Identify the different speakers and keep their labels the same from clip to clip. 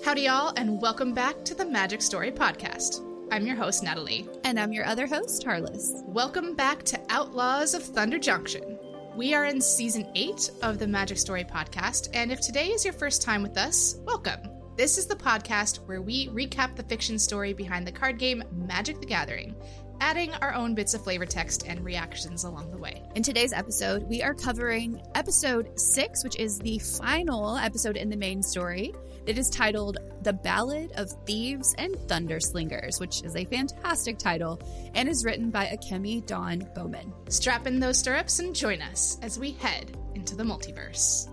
Speaker 1: Howdy, y'all, and welcome back to the Magic Story Podcast. I'm your host, Natalie.
Speaker 2: And I'm your other host, Harless.
Speaker 1: Welcome back to Outlaws of Thunder Junction. We are in Season 8 of the Magic Story Podcast, and if today is your first time with us, welcome. This is the podcast where we recap the fiction story behind the card game Magic the Gathering, adding our own bits of flavor text and reactions along the way.
Speaker 2: In today's episode, we are covering episode 6, which is the final episode in the main story. It is titled The Ballad of Thieves and Thunderslingers, which is a fantastic title and is written by Akemi Dawn Bowman.
Speaker 1: Strap in those stirrups and join us as we head into the multiverse.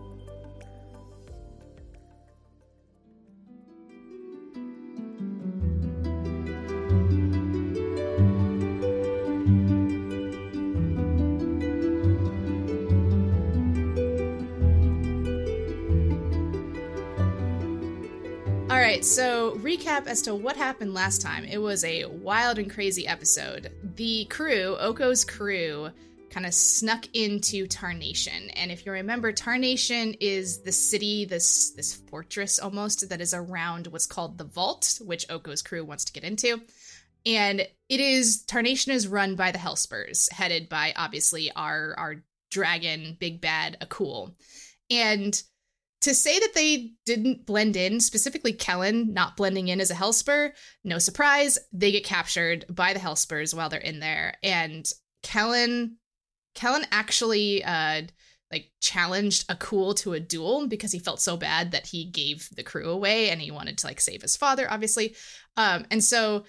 Speaker 1: Alright, so recap as to what happened last time. It was a wild and crazy episode. The crew, Oko's crew, kind of snuck into Tarnation. And if you remember, Tarnation is the city, this fortress almost, that is around what's called the Vault, which Oko's crew wants to get into. And Tarnation is run by the Hellspurs, headed by, obviously, our dragon, big bad, Akul. And to say that they didn't blend in, specifically Kellen not blending in as a Hellspur, no surprise, they get captured by the Hellspurs while they're in there. And Kellen actually challenged Akul to a duel because he felt so bad that he gave the crew away and he wanted to save his father, obviously. And so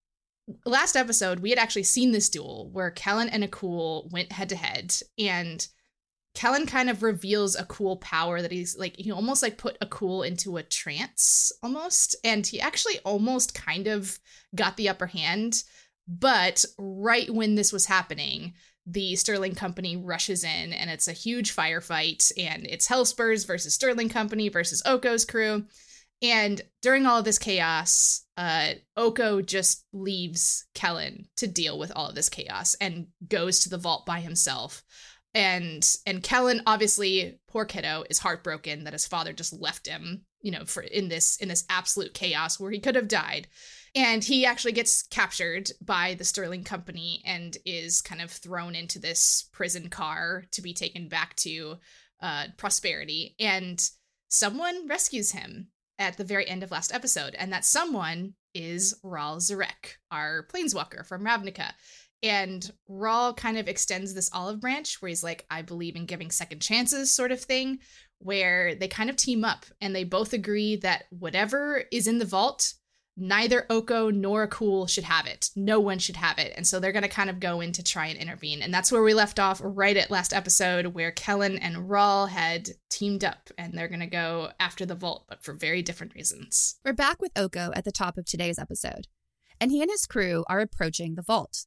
Speaker 1: last episode, we had actually seen this duel where Kellen and Akul went head to head, and Kellen kind of reveals a cool power that he almost put Akul into a trance almost. And he actually almost kind of got the upper hand. But right when this was happening, the Sterling Company rushes in and it's a huge firefight. And it's Hellspurs versus Sterling Company versus Oko's crew. And during all of this chaos, Oko just leaves Kellen to deal with all of this chaos and goes to the vault by himself. And Kellen, obviously, poor kiddo, is heartbroken that his father just left him, in this absolute chaos where he could have died. And he actually gets captured by the Sterling Company and is kind of thrown into this prison car to be taken back to Prosperity. And someone rescues him at the very end of last episode. And that someone is Ral Zarek, our planeswalker from Ravnica. And Ral kind of extends this olive branch where he's like, I believe in giving second chances sort of thing, where they kind of team up and they both agree that whatever is in the vault, neither Oko nor Akul should have it. No one should have it. And so they're going to kind of go in to try and intervene. And that's where we left off right at last episode, where Kellen and Ral had teamed up and they're going to go after the vault, but for very different reasons.
Speaker 2: We're back with Oko at the top of today's episode, and he and his crew are approaching the vault.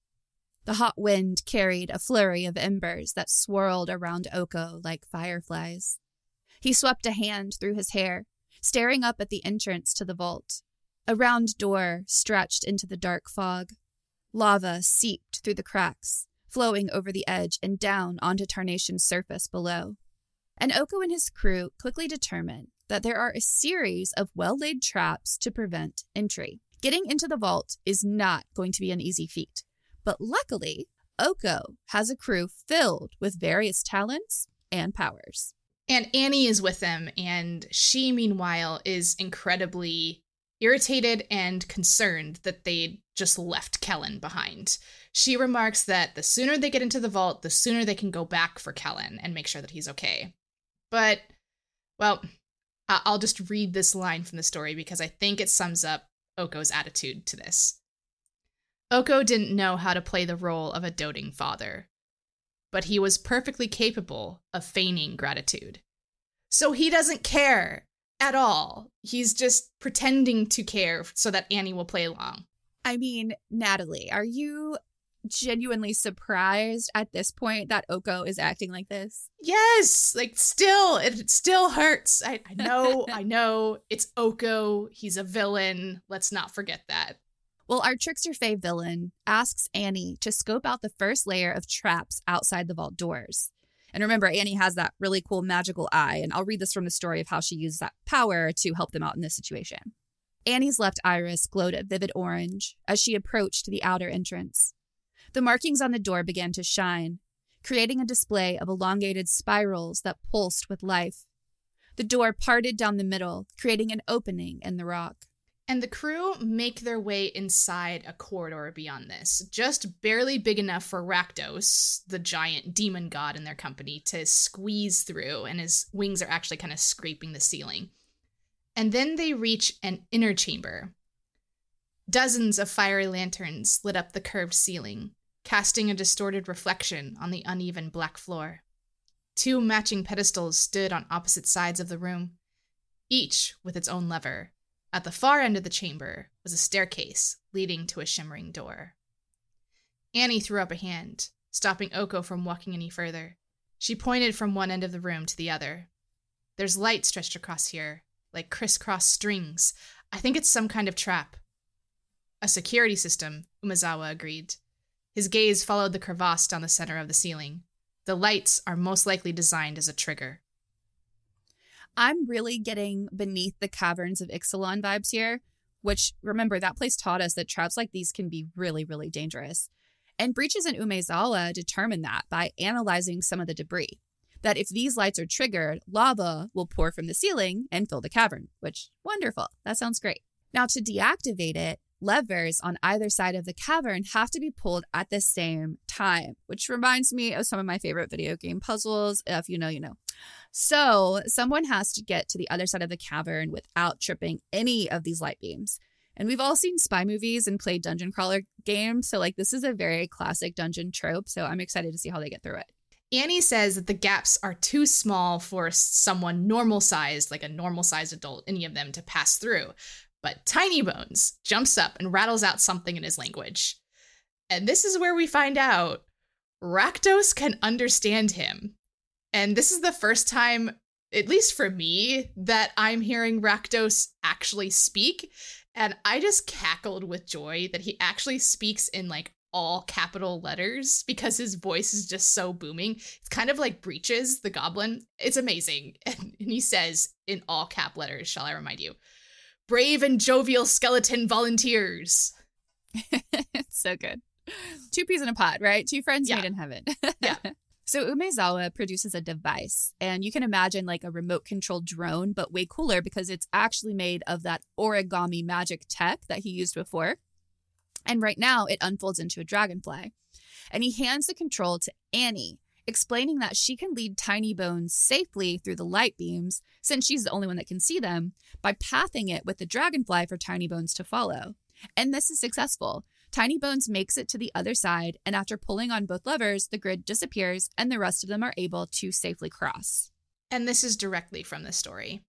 Speaker 2: The hot wind carried a flurry of embers that swirled around Oko like fireflies. He swept a hand through his hair, staring up at the entrance to the vault. A round door stretched into the dark fog. Lava seeped through the cracks, flowing over the edge and down onto Tarnation's surface below. And Oko and his crew quickly determined that there are a series of well-laid traps to prevent entry. Getting into the vault is not going to be an easy feat. But luckily, Oko has a crew filled with various talents and powers.
Speaker 1: And Annie is with them, and she, meanwhile, is incredibly irritated and concerned that they just left Kellen behind. She remarks that the sooner they get into the vault, the sooner they can go back for Kellen and make sure that he's okay. But, well, I'll just read this line from the story because I think it sums up Oko's attitude to this. Oko didn't know how to play the role of a doting father, but he was perfectly capable of feigning gratitude. So he doesn't care at all. He's just pretending to care so that Annie will play along.
Speaker 2: I mean, Natalie, are you genuinely surprised at this point that Oko is acting like this?
Speaker 1: Yes, it still hurts. I know, it's Oko. He's a villain. Let's not forget that.
Speaker 2: Well, our Trickster Fae villain asks Annie to scope out the first layer of traps outside the vault doors. And remember, Annie has that really cool magical eye, and I'll read this from the story of how she used that power to help them out in this situation. Annie's left iris glowed a vivid orange as she approached the outer entrance. The markings on the door began to shine, creating a display of elongated spirals that pulsed with life. The door parted down the middle, creating an opening in the rock.
Speaker 1: And the crew make their way inside a corridor beyond this, just barely big enough for Rakdos, the giant demon god in their company, to squeeze through, and his wings are actually kind of scraping the ceiling. And then they reach an inner chamber. Dozens of fiery lanterns lit up the curved ceiling, casting a distorted reflection on the uneven black floor. 2 matching pedestals stood on opposite sides of the room, each with its own lever. At the far end of the chamber was a staircase leading to a shimmering door. Annie threw up a hand, stopping Oko from walking any further. She pointed from one end of the room to the other. There's light stretched across here, like crisscross strings. I think it's some kind of trap. A security system, Umezawa agreed. His gaze followed the crevasse down the center of the ceiling. The lights are most likely designed as a trigger.
Speaker 2: I'm really getting beneath the caverns of Ixalan vibes here, which, remember, that place taught us that traps like these can be really, really dangerous. And Breaches and Umezawa determined that by analyzing some of the debris. That if these lights are triggered, lava will pour from the ceiling and fill the cavern, which, wonderful. That sounds great. Now, to deactivate it, levers on either side of the cavern have to be pulled at the same time, which reminds me of some of my favorite video game puzzles. If you know, you know. So someone has to get to the other side of the cavern without tripping any of these light beams. And we've all seen spy movies and played dungeon crawler games. So this is a very classic dungeon trope. So I'm excited to see how they get through it.
Speaker 1: Annie says that the gaps are too small for someone normal-sized, like a normal-sized adult, any of them, to pass through. But Tiny Bones jumps up and rattles out something in his language. And this is where we find out Rakdos can understand him. And this is the first time, at least for me, that I'm hearing Rakdos actually speak. And I just cackled with joy that he actually speaks in all capital letters because his voice is just so booming. It's kind of like Breaches, the goblin. It's amazing. And he says in all cap letters, shall I remind you, brave and jovial skeleton volunteers.
Speaker 2: It's so good. 2 peas in a pod, right? 2 friends made in heaven.
Speaker 1: Yeah.
Speaker 2: So Umezawa produces a device, and you can imagine like a remote-controlled drone, but way cooler because it's actually made of that origami magic tech that he used before. And right now, it unfolds into a dragonfly. And he hands the control to Annie, explaining that she can lead Tiny Bones safely through the light beams, since she's the only one that can see them, by pathing it with the dragonfly for Tiny Bones to follow. And this is successful. Tiny Bones makes it to the other side, and after pulling on both levers, the grid disappears, and the rest of them are able to safely cross.
Speaker 1: And this is directly from the story.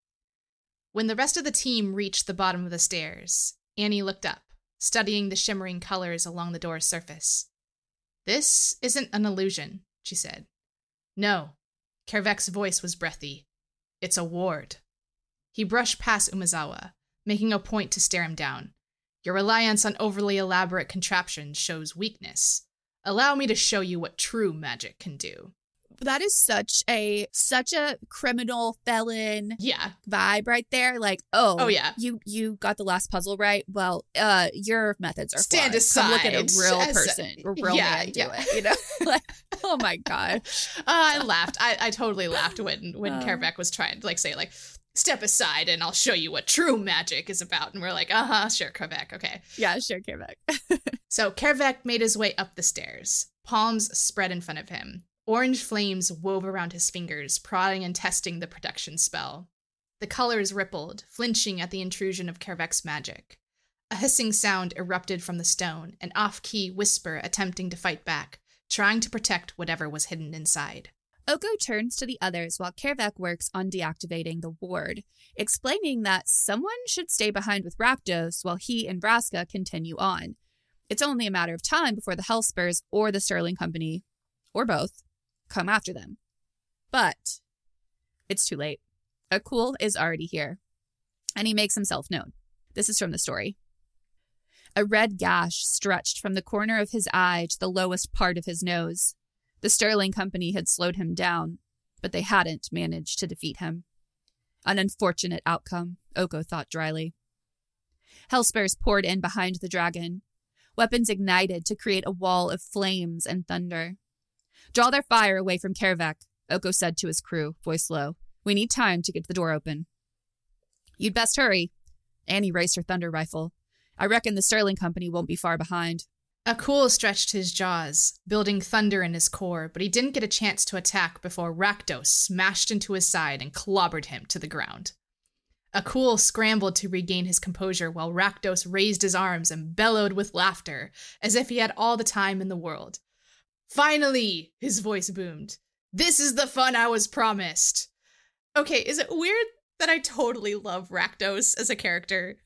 Speaker 1: When the rest of the team reached the bottom of the stairs, Annie looked up, studying the shimmering colors along the door's surface. This isn't an illusion, she said. No, Kervek's voice was breathy. It's a ward. He brushed past Umezawa, making a point to stare him down. Your reliance on overly elaborate contraptions shows weakness. Allow me to show you what true magic can do.
Speaker 2: That is such a criminal felon vibe right there. Like, oh yeah, you got the last puzzle right. Well, your methods are
Speaker 1: stand
Speaker 2: flawed.
Speaker 1: aside.
Speaker 2: Come look at a real person, a real man do it. You know, like, oh my gosh.
Speaker 1: I laughed. I totally laughed when Kervek was trying to say step aside and I'll show you what true magic is about. And we're like, sure, Kervek, okay.
Speaker 2: Yeah, sure, Kervek.
Speaker 1: So Kervek made his way up the stairs, palms spread in front of him. Orange flames wove around his fingers, prodding and testing the protection spell. The colors rippled, flinching at the intrusion of Kervek's magic. A hissing sound erupted from the stone, an off-key whisper attempting to fight back, trying to protect whatever was hidden inside.
Speaker 2: Oko turns to the others while Kervek works on deactivating the ward, explaining that someone should stay behind with Rakdos while he and Vraska continue on. It's only a matter of time before the Hellspurs or the Sterling Company, or both, come after them. But it's too late. Akul is already here, and he makes himself known. This is from the story. A red gash stretched from the corner of his eye to the lowest part of his nose. The Sterling Company had slowed him down, but they hadn't managed to defeat him. An unfortunate outcome, Oko thought dryly. Hellspares poured in behind the dragon. Weapons ignited to create a wall of flames and thunder. Draw their fire away from Kervek, Oko said to his crew, voice low. We need time to get the door open. You'd best hurry. Annie raised her thunder rifle. I reckon the Sterling Company won't be far behind.
Speaker 1: Akul stretched his jaws, building thunder in his core, but he didn't get a chance to attack before Rakdos smashed into his side and clobbered him to the ground. Akul scrambled to regain his composure while Rakdos raised his arms and bellowed with laughter, as if he had all the time in the world. Finally, his voice boomed. This is the fun I was promised. Okay, is it weird that I totally love Rakdos as a character?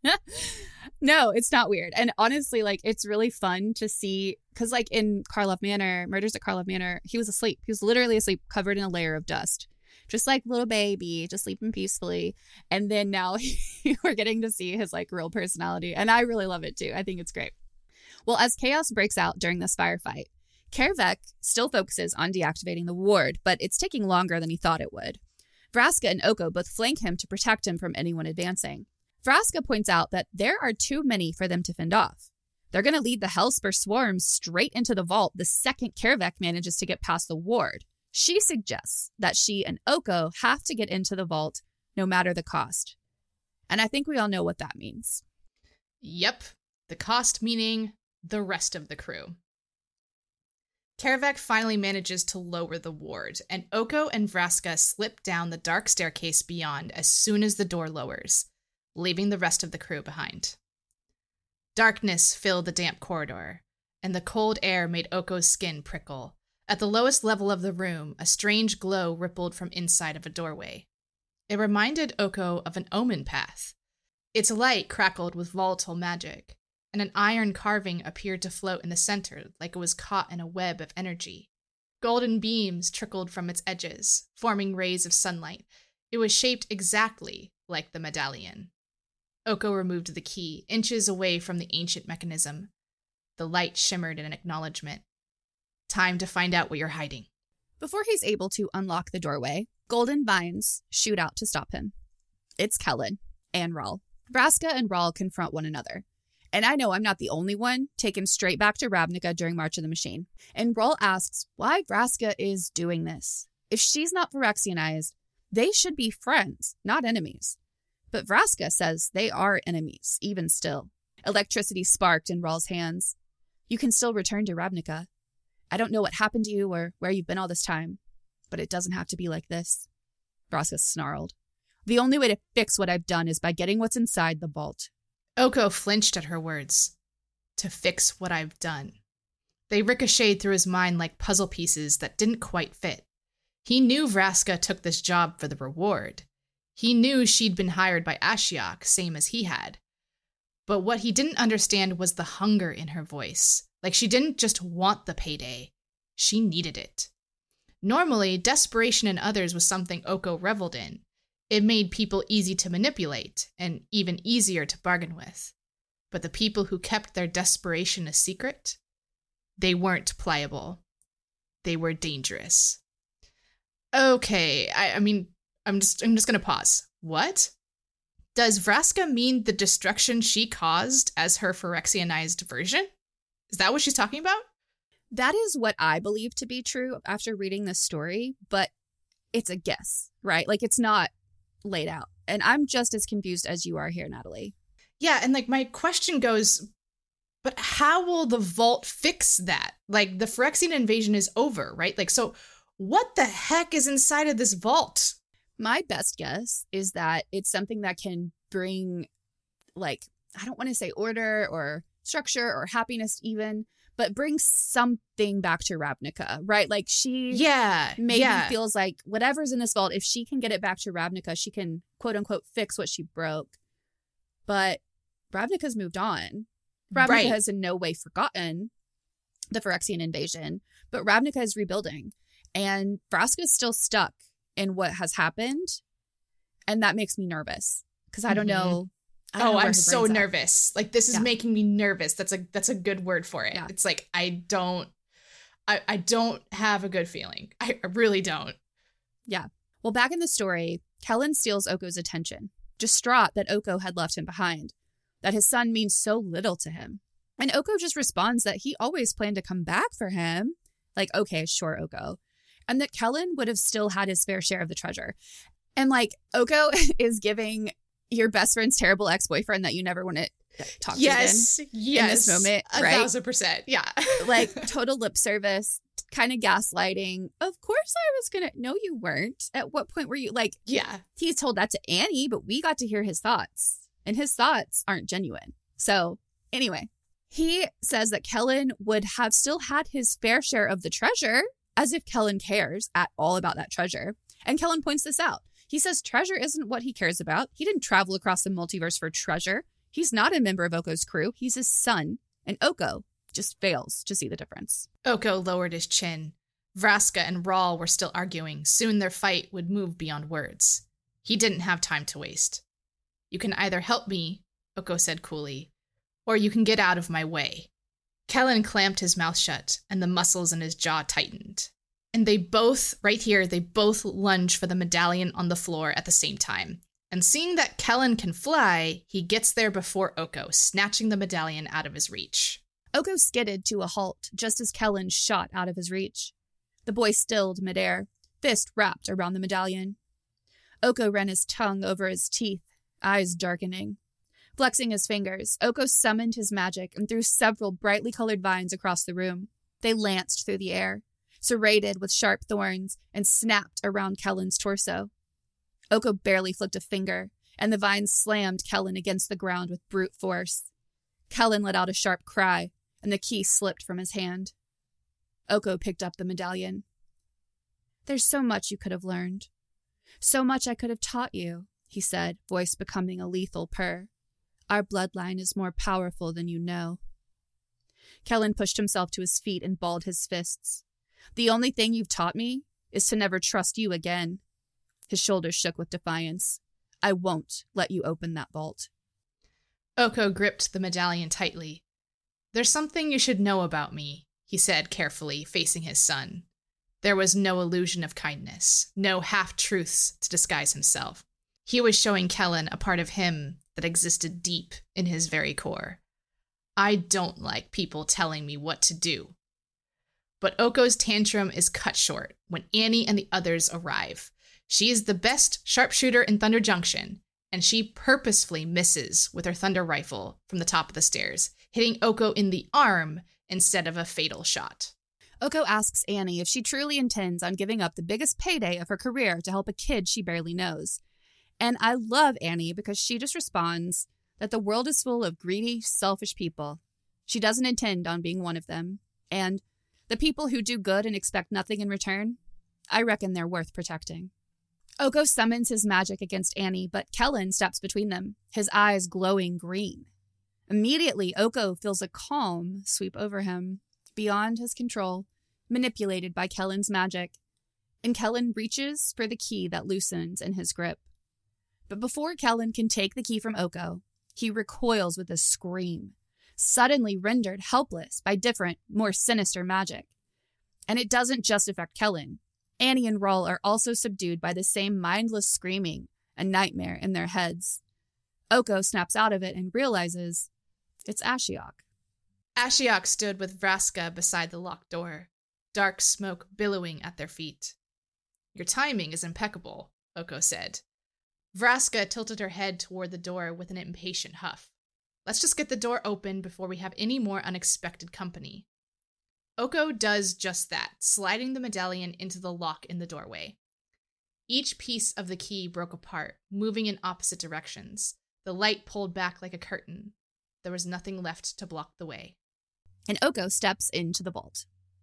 Speaker 2: No, it's not weird. And honestly, like, it's really fun to see, because like in Karlov Manor, Murders at Karlov Manor, he was asleep. He was literally asleep, covered in a layer of dust. Just like little baby, just sleeping peacefully. And then now we're getting to see his like real personality. And I really love it too. I think it's great. Well, as chaos breaks out during this firefight, Kervek still focuses on deactivating the ward, but it's taking longer than he thought it would. Vraska and Oko both flank him to protect him from anyone advancing. Vraska points out that there are too many for them to fend off. They're going to lead the Hellspur swarm straight into the vault the second Kervek manages to get past the ward. She suggests that she and Oko have to get into the vault no matter the cost. And I think we all know what that means.
Speaker 1: Yep, the cost meaning the rest of the crew. Kervek finally manages to lower the ward, and Oko and Vraska slip down the dark staircase beyond as soon as the door lowers, leaving the rest of the crew behind. Darkness filled the damp corridor, and the cold air made Oko's skin prickle. At the lowest level of the room, a strange glow rippled from inside of a doorway. It reminded Oko of an omen path. Its light crackled with volatile magic, and an iron carving appeared to float in the center like it was caught in a web of energy. Golden beams trickled from its edges, forming rays of sunlight. It was shaped exactly like the medallion. Oko removed the key, inches away from the ancient mechanism. The light shimmered in acknowledgement. Time to find out what you're hiding.
Speaker 2: Before he's able to unlock the doorway, golden vines shoot out to stop him. It's Kellen and Rahl. Vraska and Rahl confront one another. And I know I'm not the only one taken straight back to Ravnica during March of the Machine. And Rahl asks why Vraska is doing this. If she's not Phyrexianized, they should be friends, not enemies. But Vraska says they are enemies, even still. Electricity sparked in Rahl's hands. You can still return to Ravnica. I don't know what happened to you or where you've been all this time, but it doesn't have to be like this. Vraska snarled. The only way to fix what I've done is by getting what's inside the vault.
Speaker 1: Oko flinched at her words. To fix what I've done. They ricocheted through his mind like puzzle pieces that didn't quite fit. He knew Vraska took this job for the reward. He knew she'd been hired by Ashiok, same as he had. But what he didn't understand was the hunger in her voice. Like she didn't just want the payday. She needed it. Normally, desperation in others was something Oko reveled in. It made people easy to manipulate, and even easier to bargain with. But the people who kept their desperation a secret, they weren't pliable. They were dangerous. Okay, I'm just gonna pause. What? Does Vraska mean the destruction she caused as her Phyrexianized version? Is that what she's talking about?
Speaker 2: That is what I believe to be true after reading this story, but it's a guess, right? Like, it's not laid out. And I'm just as confused as you are here, Natalie.
Speaker 1: Yeah, and like my question goes, but how will the vault fix that? Like, the Phyrexian invasion is over, right? Like, so what the heck is inside of this vault?
Speaker 2: My best guess is that it's something that can bring, like, I don't want to say order or structure or happiness even, but bring something back to Ravnica, right? Like she maybe feels like whatever's in this vault, if she can get it back to Ravnica, she can quote unquote fix what she broke. But Ravnica's moved on. Ravnica has in no way forgotten the Phyrexian invasion, but Ravnica is rebuilding. And Vraska's still stuck in what has happened. And that makes me nervous because I don't know.
Speaker 1: I'm so nervous. Like, this is making me nervous. That's a good word for it. Yeah. It's like, I don't have a good feeling. I really don't.
Speaker 2: Yeah. Well, back in the story, Kellen steals Oko's attention, distraught that Oko had left him behind, that his son means so little to him. And Oko just responds that he always planned to come back for him. Like, okay, sure, Oko. And that Kellen would have still had his fair share of the treasure. And like, Oko is giving your best friend's terrible ex-boyfriend that you never want to talk to again.
Speaker 1: Yes.
Speaker 2: In this moment, right?
Speaker 1: 1,000%. Yeah.
Speaker 2: Like, total lip service, kind of gaslighting. Of course I was going to. No, you weren't. At what point were you? Like,
Speaker 1: yeah.
Speaker 2: He told that to Annie, but we got to hear his thoughts. And his thoughts aren't genuine. So anyway, he says that Kellen would have still had his fair share of the treasure, as if Kellen cares at all about that treasure. And Kellen points this out. He says treasure isn't what he cares about. He didn't travel across the multiverse for treasure. He's not a member of Oko's crew. He's his son. And Oko just fails to see the difference.
Speaker 1: Oko lowered his chin. Vraska and Rawl were still arguing. Soon their fight would move beyond words. He didn't have time to waste. You can either help me, Oko said coolly, or you can get out of my way. Kellen clamped his mouth shut, and the muscles in his jaw tightened. And they both lunge for the medallion on the floor at the same time. And seeing that Kellen can fly, he gets there before Oko, snatching the medallion out of his reach.
Speaker 2: Oko skidded to a halt just as Kellen shot out of his reach. The boy stilled midair, fist wrapped around the medallion. Oko ran his tongue over his teeth, eyes darkening. Flexing his fingers, Oko summoned his magic and threw several brightly colored vines across the room. They lanced through the air, serrated with sharp thorns, and snapped around Kellen's torso. Oko barely flicked a finger, and the vines slammed Kellen against the ground with brute force. Kellen let out a sharp cry, and the key slipped from his hand. Oko picked up the medallion. "There's so much you could have learned. So much I could have taught you," he said, voice becoming a lethal purr. "Our bloodline is more powerful than you know." Kellen pushed himself to his feet and balled his fists. "The only thing you've taught me is to never trust you again." His shoulders shook with defiance. "I won't let you open that vault."
Speaker 1: Oko gripped the medallion tightly. "There's something you should know about me," he said carefully, facing his son. There was no illusion of kindness, no half-truths to disguise himself. He was showing Kellen a part of him that existed deep in his very core. "I don't like people telling me what to do." But Oko's tantrum is cut short when Annie and the others arrive. She is the best sharpshooter in Thunder Junction, and she purposefully misses with her thunder rifle from the top of the stairs, hitting Oko in the arm instead of a fatal shot.
Speaker 2: Oko asks Annie if she truly intends on giving up the biggest payday of her career to help a kid she barely knows. And I love Annie because she just responds that the world is full of greedy, selfish people. She doesn't intend on being one of them. And the people who do good and expect nothing in return, I reckon they're worth protecting. Oko summons his magic against Annie, but Kellen steps between them, his eyes glowing green. Immediately, Oko feels a calm sweep over him, beyond his control, manipulated by Kellen's magic, and Kellen reaches for the key that loosens in his grip. But before Kellen can take the key from Oko, he recoils with a scream, suddenly rendered helpless by different, more sinister magic. And it doesn't just affect Kellen. Annie and Rawl are also subdued by the same mindless screaming and nightmare in their heads. Oko snaps out of it and realizes it's Ashiok.
Speaker 1: Ashiok stood with Vraska beside the locked door, dark smoke billowing at their feet. "Your timing is impeccable," Oko said. Vraska tilted her head toward the door with an impatient huff. "Let's just get the door open before we have any more unexpected company." Oko does just that, sliding the medallion into the lock in the doorway. Each piece of the key broke apart, moving in opposite directions. The light pulled back like a curtain. There was nothing left to block the way.
Speaker 2: And Oko steps into the vault.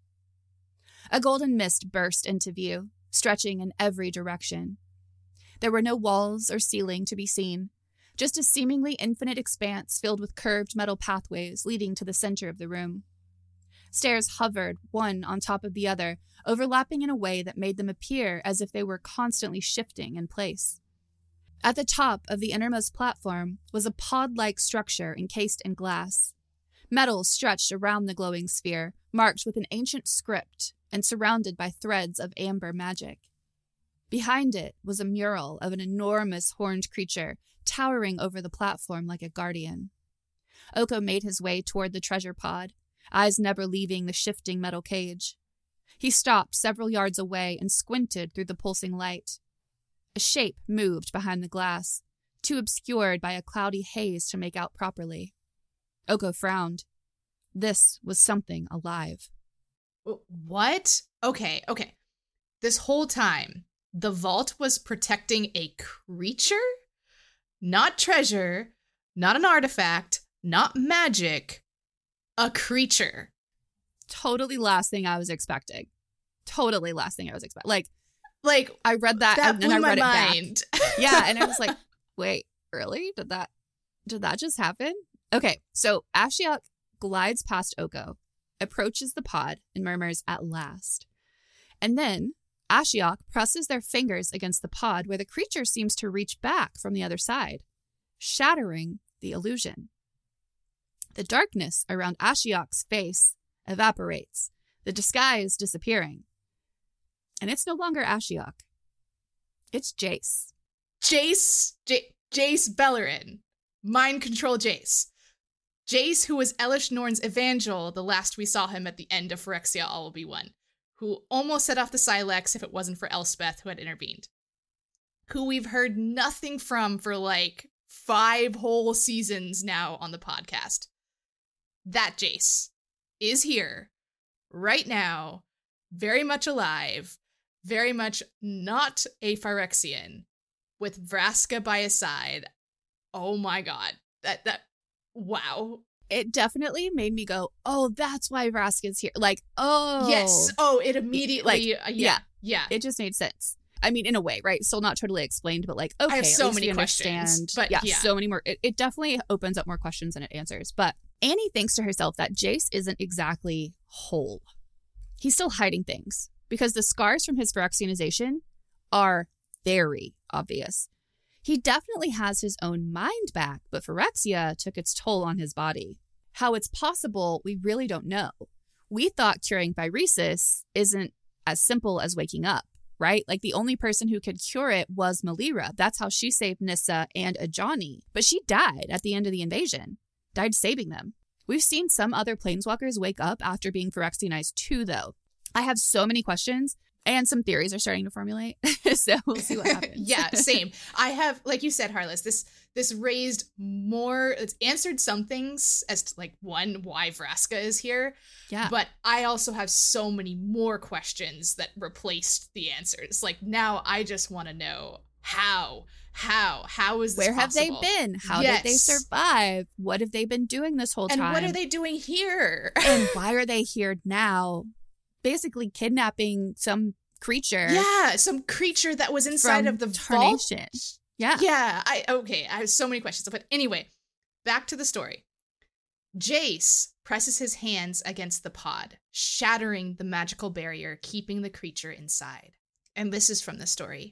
Speaker 2: A golden mist burst into view, stretching in every direction. There were no walls or ceiling to be seen, just a seemingly infinite expanse filled with curved metal pathways leading to the center of the room. Stairs hovered, one on top of the other, overlapping in a way that made them appear as if they were constantly shifting in place. At the top of the innermost platform was a pod-like structure encased in glass. Metal stretched around the glowing sphere, marked with an ancient script and surrounded by threads of amber magic. Behind it was a mural of an enormous horned creature towering over the platform like a guardian. Oko made his way toward the treasure pod, eyes never leaving the shifting metal cage. He stopped several yards away and squinted through the pulsing light. A shape moved behind the glass, too obscured by a cloudy haze to make out properly. Oko frowned. This was something alive.
Speaker 1: What? Okay. This whole time, the vault was protecting a creature? Not treasure, not an artifact, not magic. A creature.
Speaker 2: Totally last thing I was expecting. Like I read that and then I read it back. Yeah, and I was like, wait, really? Did that just happen? Okay, so Ashiok glides past Oko, approaches the pod, and murmurs, "At last." And then Ashiok presses their fingers against the pod where the creature seems to reach back from the other side, shattering the illusion. The darkness around Ashiok's face evaporates, the disguise disappearing. And it's no longer Ashiok. It's Jace.
Speaker 1: Jace Beleren. Mind control Jace. Jace, who was Elish Norn's Evangel the last we saw him at the end of Phyrexia All Will Be One, who almost set off the Sylex if it wasn't for Elspeth who had intervened, who we've heard nothing from for like 5 whole seasons now on the podcast. That Jace is here right now, very much alive, very much not a Phyrexian, with Vraska by his side. Oh my god. That wow.
Speaker 2: It definitely made me go, oh, that's why Vraska's here. Like, oh.
Speaker 1: Yes. Oh, it immediately, yeah.
Speaker 2: It just made sense. I mean, in a way, right? Still not totally explained, but like, okay,
Speaker 1: I have so many questions. But yeah,
Speaker 2: so many more. It definitely opens up more questions than it answers. But Annie thinks to herself that Jace isn't exactly whole. He's still hiding things because the scars from his Phyrexianization are very obvious. He definitely has his own mind back, but Phyrexia took its toll on his body. How it's possible, we really don't know. We thought curing phyresis isn't as simple as waking up, right? Like the only person who could cure it was Melira. That's how she saved Nissa and Ajani. But she died at the end of the invasion, died saving them. We've seen some other planeswalkers wake up after being Phyrexianized too, though. I have so many questions. And some theories are starting to formulate. So we'll see what happens.
Speaker 1: Yeah, same. I have, like you said, Harless, this raised more, it's answered some things as to, like, one, why Vraska is here.
Speaker 2: Yeah.
Speaker 1: But I also have so many more questions that replaced the answers. Like, now I just want to know how is this
Speaker 2: Where have
Speaker 1: possible?
Speaker 2: They been? How did they survive? What have they been doing this whole time?
Speaker 1: And what are they doing here?
Speaker 2: And why are they here now? Basically kidnapping some creature.
Speaker 1: Yeah, some creature that was inside of the
Speaker 2: Tarnation.
Speaker 1: Vault.
Speaker 2: Yeah.
Speaker 1: Yeah, I have so many questions. But anyway, back to the story. Jace presses his hands against the pod, shattering the magical barrier, keeping the creature inside. And this is from the story.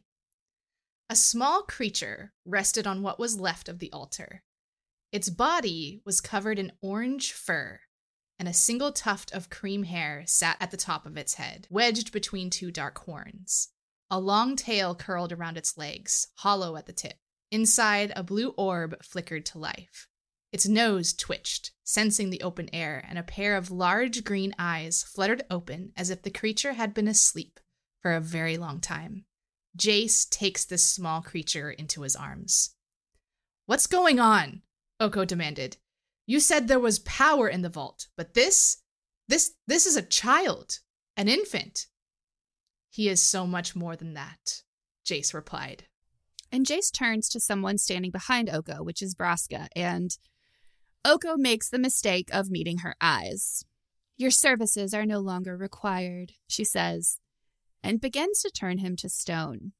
Speaker 1: A small creature rested on what was left of the altar. Its body was covered in orange fur, and a single tuft of cream hair sat at the top of its head, wedged between 2 dark horns. A long tail curled around its legs, hollow at the tip. Inside, a blue orb flickered to life. Its nose twitched, sensing the open air, and a pair of large green eyes fluttered open as if the creature had been asleep for a very long time. Jace takes this small creature into his arms. "What's going on?" Oko demanded. "You said there was power in the vault, but this is a child, an infant." "He is so much more than that," Jace replied.
Speaker 2: And Jace turns to someone standing behind Oko, which is Vraska, and Oko makes the mistake of meeting her eyes. "Your services are no longer required," she says, and begins to turn him to stone.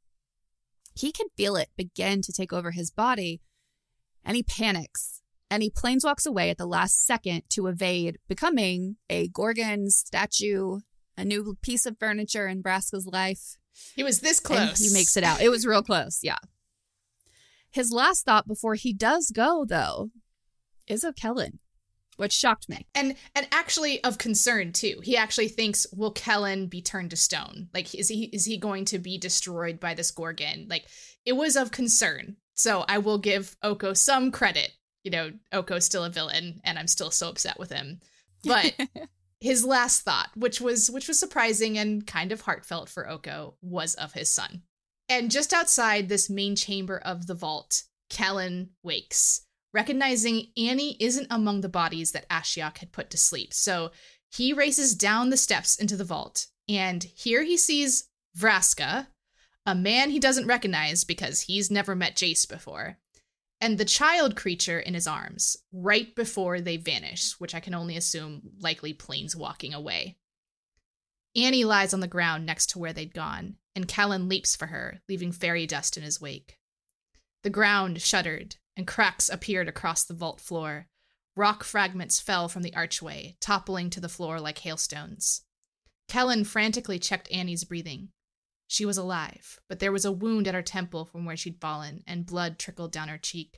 Speaker 2: He can feel it begin to take over his body, and he panics. And he planeswalks away at the last second to evade becoming a Gorgon statue, a new piece of furniture in Vraska's life.
Speaker 1: He was this close.
Speaker 2: And he makes it out. It was real close, yeah. His last thought before he does go, though, is of Kellen. which shocked me.
Speaker 1: And actually of concern too. He actually thinks, will Kellen be turned to stone? Like, is he going to be destroyed by this Gorgon? Like, it was of concern. So I will give Oko some credit. You know, Oko's still a villain, and I'm still so upset with him. But his last thought, which was surprising and kind of heartfelt for Oko, was of his son. And just outside this main chamber of the vault, Kellen wakes, recognizing Annie isn't among the bodies that Ashiok had put to sleep. So he races down the steps into the vault, and here he sees Vraska, a man he doesn't recognize because he's never met Jace before, and the child creature in his arms, right before they vanish, which I can only assume likely planeswalking away. Annie lies on the ground next to where they'd gone, and Kellen leaps for her, leaving fairy dust in his wake. The ground shuddered, and cracks appeared across the vault floor. Rock fragments fell from the archway, toppling to the floor like hailstones. Kellen frantically checked Annie's breathing. She was alive, but there was a wound at her temple from where she'd fallen, and blood trickled down her cheek.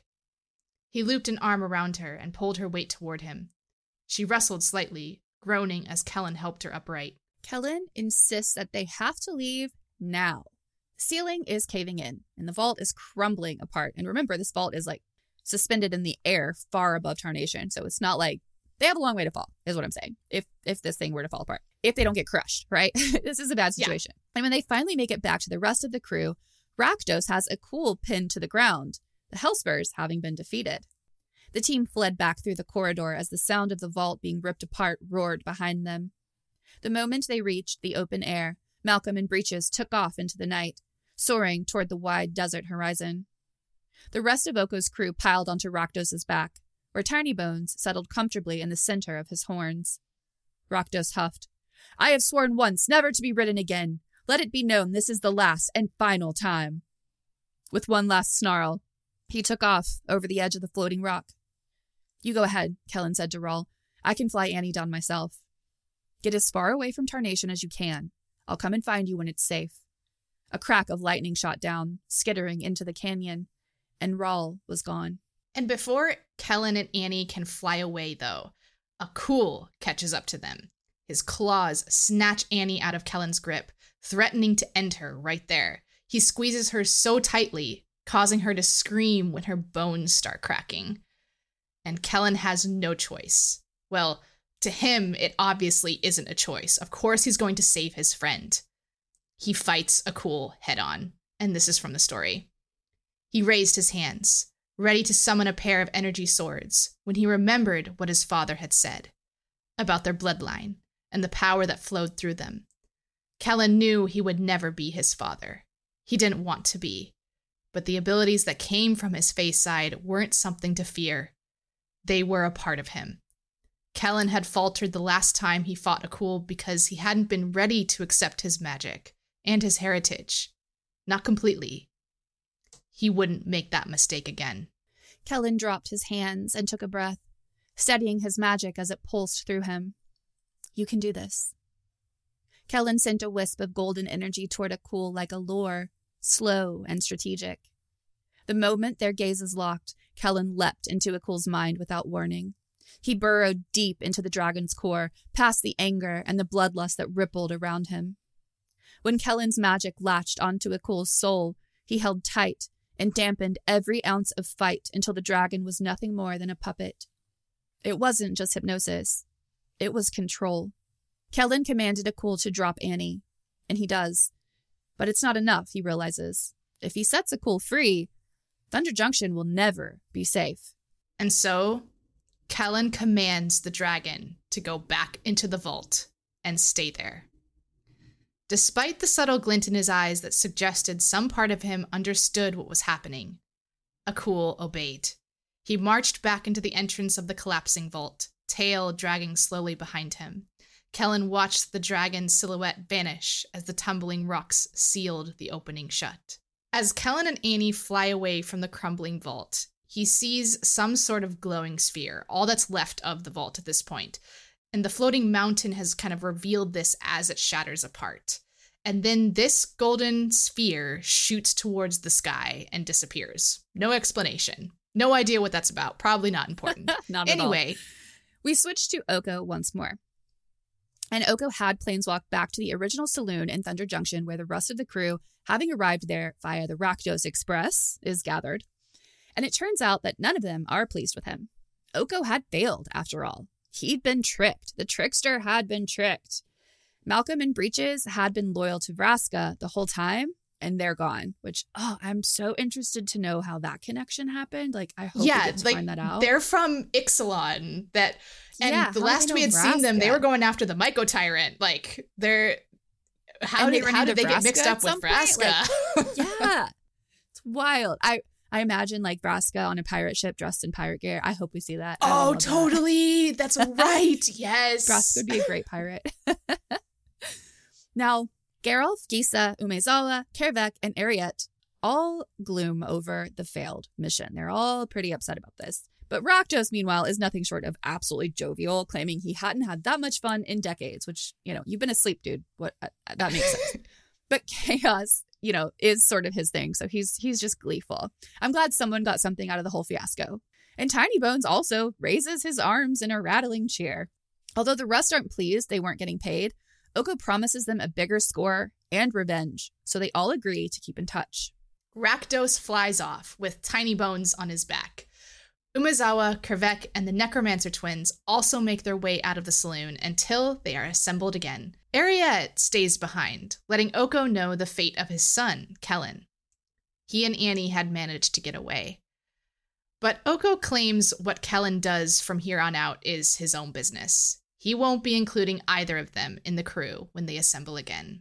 Speaker 1: He looped an arm around her and pulled her weight toward him. She wrestled slightly, groaning as Kellen helped her upright.
Speaker 2: Kellen insists that they have to leave now. The ceiling is caving in, and the vault is crumbling apart. And remember, this vault is like suspended in the air far above Tarnation, so it's not like they have a long way to fall, is what I'm saying, if this thing were to fall apart. If they don't get crushed, right? This is a bad situation. Yeah. And when they finally make it back to the rest of the crew, Rakdos has Akul pinned to the ground, the Hellspurs having been defeated. The team fled back through the corridor as the sound of the vault being ripped apart roared behind them. The moment they reached the open air, Malcolm and Breeches took off into the night, soaring toward the wide desert horizon. The rest of Oko's crew piled onto Rakdos' back, where Tiny Bones settled comfortably in the center of his horns. Rakdos huffed. I have sworn once never to be ridden again. Let it be known this is the last and final time. With one last snarl, he took off over the edge of the floating rock. You go ahead, Kellen said to Rawl. I can fly Annie down myself. Get as far away from Tarnation as you can. I'll come and find you when it's safe. A crack of lightning shot down, skittering into the canyon, and Rawl was gone.
Speaker 1: And before Kellen and Annie can fly away, though, Akul catches up to them. His claws snatch Annie out of Kellen's grip, threatening to end her right there. He squeezes her so tightly, causing her to scream when her bones start cracking. And Kellen has no choice. Well, to him, it obviously isn't a choice. Of course he's going to save his friend. He fights Akul head-on, and this is from the story. He raised his hands, ready to summon a pair of energy swords, when he remembered what his father had said about their bloodline and the power that flowed through them. Kellen knew he would never be his father. He didn't want to be, but the abilities that came from his face side weren't something to fear. They were a part of him. Kellen had faltered the last time he fought Akul because he hadn't been ready to accept his magic and his heritage. Not completely. He wouldn't make that mistake again.
Speaker 2: Kellen dropped his hands and took a breath, steadying his magic as it pulsed through him. You can do this. Kellen sent a wisp of golden energy toward Akul like a lure, slow and strategic. The moment their gazes locked, Kellen leapt into Akul's mind without warning. He burrowed deep into the dragon's core, past the anger and the bloodlust that rippled around him. When Kellen's magic latched onto Akul's soul, he held tight and dampened every ounce of fight until the dragon was nothing more than a puppet. It wasn't just hypnosis. It was control. Kellen commanded Akul to drop Annie, and he does. But it's not enough, he realizes. If he sets Akul free, Thunder Junction will never be safe.
Speaker 1: And so, Kellen commands the dragon to go back into the vault and stay there. Despite the subtle glint in his eyes that suggested some part of him understood what was happening, Akul obeyed. He marched back into the entrance of the collapsing vault, tail dragging slowly behind him. Kellen watched the dragon's silhouette vanish as the tumbling rocks sealed the opening shut. As Kellen and Annie fly away from the crumbling vault, he sees some sort of glowing sphere, all that's left of the vault at this point. And the floating mountain has kind of revealed this as it shatters apart. And then this golden sphere shoots towards the sky and disappears. No explanation. No idea what that's about. Probably not important.
Speaker 2: Not at all.
Speaker 1: Anyway,
Speaker 2: We switch to Oko once more. And Oko had Planeswalk back to the original saloon in Thunder Junction, where the rest of the crew, having arrived there via the Rakdos Express, is gathered. And it turns out that none of them are pleased with him. Oko had failed, after all. He'd been tricked. The trickster had been tricked. Malcolm and Breeches had been loyal to Vraska the whole time, and they're gone, which, I'm so interested to know how that connection happened. Like, I hope we get to find that out.
Speaker 1: They're from Ixalan, the last we had seen them, they were going after the Myco Tyrant. Like, how did they get mixed up with Vraska?
Speaker 2: Like, yeah. It's wild. I imagine, like, Vraska on a pirate ship dressed in pirate gear. I hope we see that.
Speaker 1: Oh, totally. That's right. Yes.
Speaker 2: Vraska would be a great pirate. Now, Geralf, Gisa, Umezawa, Kervek, and Ariette all gloom over the failed mission. They're all pretty upset about this. But Rakdos, meanwhile, is nothing short of absolutely jovial, claiming he hadn't had that much fun in decades, which, you've been asleep, dude. What that makes sense. But chaos, is sort of his thing. So he's just gleeful. I'm glad someone got something out of the whole fiasco. And Tiny Bones also raises his arms in a rattling cheer. Although the rest aren't pleased they weren't getting paid, Oko promises them a bigger score and revenge, so they all agree to keep in touch.
Speaker 1: Rakdos flies off with Tiny Bones on his back. Umezawa, Kervek, and the Necromancer twins also make their way out of the saloon until they are assembled again. Ariette stays behind, letting Oko know the fate of his son, Kellen. He and Annie had managed to get away. But Oko claims what Kellen does from here on out is his own business. He won't be including either of them in the crew when they assemble again.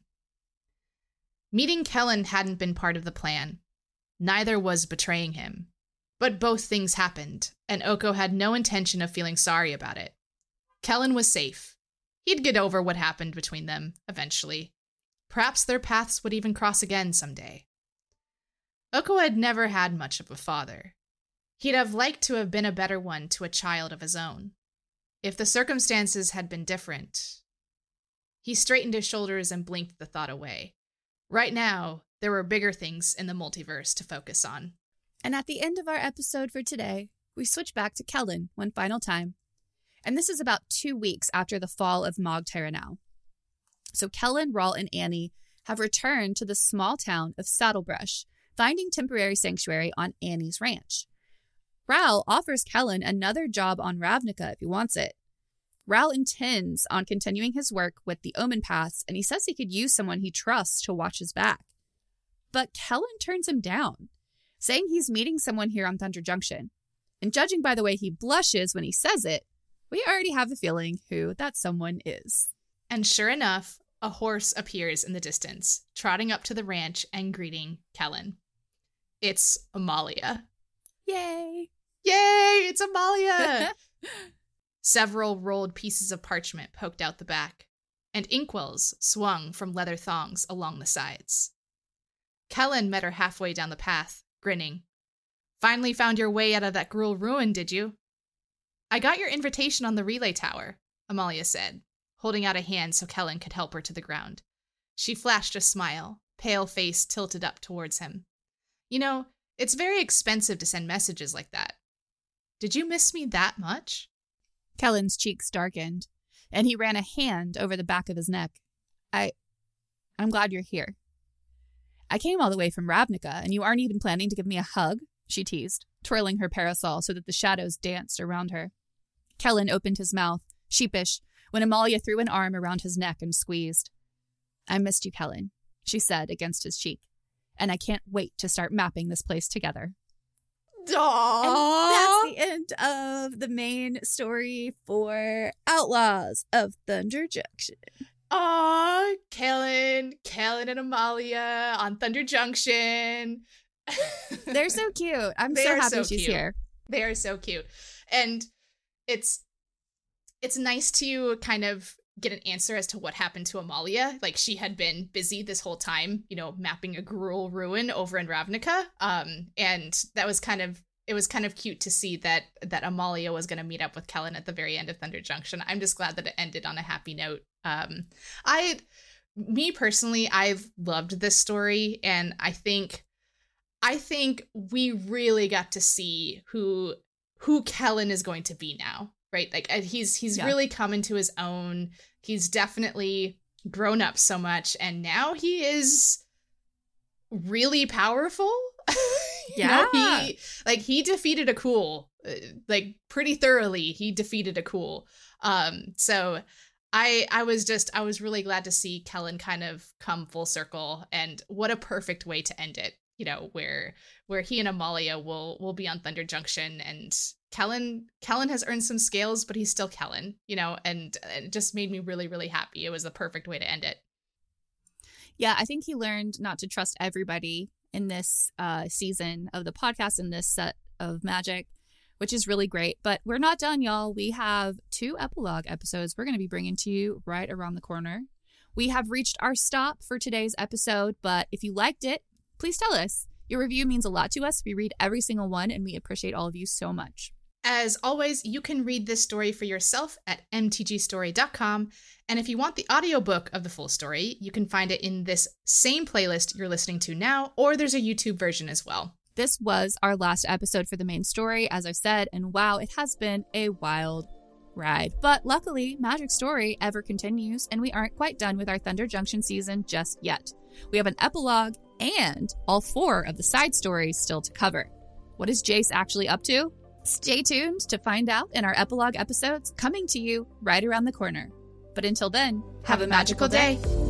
Speaker 1: Meeting Kellen hadn't been part of the plan. Neither was betraying him. But both things happened, and Oko had no intention of feeling sorry about it. Kellen was safe. He'd get over what happened between them, eventually. Perhaps their paths would even cross again someday. Oko had never had much of a father. He'd have liked to have been a better one to a child of his own. If the circumstances had been different. He straightened his shoulders and blinked the thought away. Right now, there were bigger things in the multiverse to focus on.
Speaker 2: And at the end of our episode for today, we switch back to Kellen one final time. And this is about 2 weeks after the fall of Mog Tyranau. So Kellen, Rawl, and Annie have returned to the small town of Saddlebrush, finding temporary sanctuary on Annie's ranch. Rawl offers Kellen another job on Ravnica if he wants it. Rawl intends on continuing his work with the Omen Paths, and he says he could use someone he trusts to watch his back. But Kellen turns him down, saying he's meeting someone here on Thunder Junction. And judging by the way he blushes when he says it, we already have a feeling who that someone is.
Speaker 1: And sure enough, a horse appears in the distance, trotting up to the ranch and greeting Kellen. It's Amalia.
Speaker 2: Yay!
Speaker 1: Yay! It's Amalia! Several rolled pieces of parchment poked out the back, and inkwells swung from leather thongs along the sides. Kellen met her halfway down the path, grinning. Finally found your way out of that Gruul ruin, did you? I got your invitation on the relay tower, Amalia said, holding out a hand so Kellen could help her to the ground. She flashed a smile, pale face tilted up towards him. It's very expensive to send messages like that. Did you miss me that much?
Speaker 2: Kellen's cheeks darkened, and he ran a hand over the back of his neck. I'm glad you're here. I came all the way from Ravnica, and you aren't even planning to give me a hug, she teased, twirling her parasol so that the shadows danced around her. Kellen opened his mouth, sheepish, when Amalia threw an arm around his neck and squeezed. I missed you, Kellen, she said against his cheek, and I can't wait to start mapping this place together.
Speaker 1: Aww.
Speaker 2: And that's the end of the main story for Outlaws of Thunder Junction.
Speaker 1: Aw, Kellen and Amalia on Thunder Junction.
Speaker 2: They're so cute. I'm so happy she's here.
Speaker 1: They are so cute. And it's nice to kind of get an answer as to what happened to Amalia. Like, she had been busy this whole time, mapping a Gruul ruin over in Ravnica. And that was kind of cute to see that Amalia was going to meet up with Kellen at the very end of Thunder Junction. I'm just glad that it ended on a happy note. Me personally, I've loved this story, and I think we really got to see who Kellen is going to be now, right? Like he's
Speaker 2: Yeah.
Speaker 1: really come into his own. He's definitely grown up so much, and now he is really powerful.
Speaker 2: Yeah.
Speaker 1: He defeated a Cool, like pretty thoroughly. He defeated a Cool. So I was really glad to see Kellen kind of come full circle, and what a perfect way to end it. You know, where he and Amalia will be on Thunder Junction, and Kellen has earned some scales, but he's still Kellen, you know, and it just made me really, really happy. It was the perfect way to end it.
Speaker 2: Yeah, I think he learned not to trust everybody in this season of the podcast, in this set of Magic, which is really great. But we're not done, y'all. We have 2 epilogue episodes we're going to be bringing to you right around the corner. We have reached our stop for today's episode, but if you liked it, please tell us. Your review means a lot to us. We read every single one, and we appreciate all of you so much.
Speaker 1: As always, you can read this story for yourself at mtgstory.com. And if you want the audiobook of the full story, you can find it in this same playlist you're listening to now, or there's a YouTube version as well.
Speaker 2: This was our last episode for the main story, as I said, and wow, it has been a wild ride. But luckily, Magic Story ever continues, and we aren't quite done with our Thunder Junction season just yet. We have an epilogue and all 4 of the side stories still to cover. What is Jace actually up to? Stay tuned to find out in our epilogue episodes coming to you right around the corner. But until then,
Speaker 1: have a magical day.